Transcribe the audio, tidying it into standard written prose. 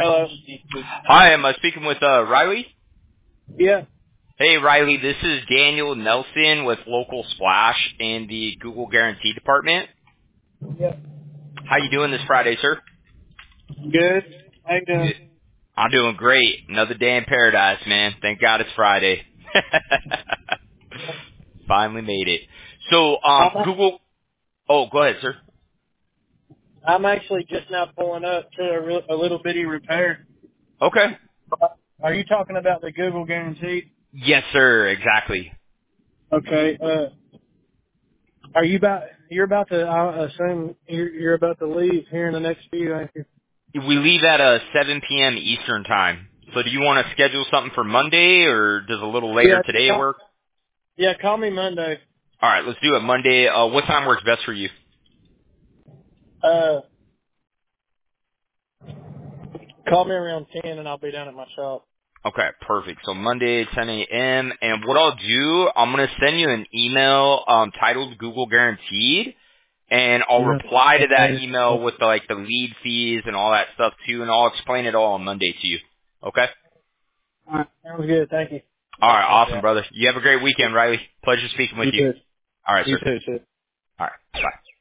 Hello. Hi, am I speaking with Riley? Yeah. Hey, Riley, this is Daniel Nelson with Local Splash in the Google Guarantee Department. Yeah. How you doing this Friday, sir? Good. How you Good. doing? I'm doing great. Another day in paradise, man. Thank God it's Friday. Finally made it. So, Google. Oh, go ahead, sir. I'm actually just now pulling up to a little bitty repair. Okay. Are you talking about the Google guarantee? Yes, sir. Exactly. Okay. You're about to, I assume you're about to leave here in the next few, ain't you? We leave at 7 p.m. Eastern time. So, do you want to schedule something for Monday, or does a little later today Yeah. work? Call me Monday. All right, let's do it Monday. What time works best for you? Uh, Call me around 10 and I'll be down at my shop. Okay, perfect. So Monday, 10 a.m. And what I'll do, I'm going to send you an email titled Google Guaranteed, and I'll Yeah. reply to that email with the lead fees and all that stuff too, and I'll explain it all on Monday to you. Okay? All right. Sounds good. Thank you. All right, awesome, brother. You have a great weekend, Riley. Pleasure speaking with You you. too. All right, You sir. too. All right, bye.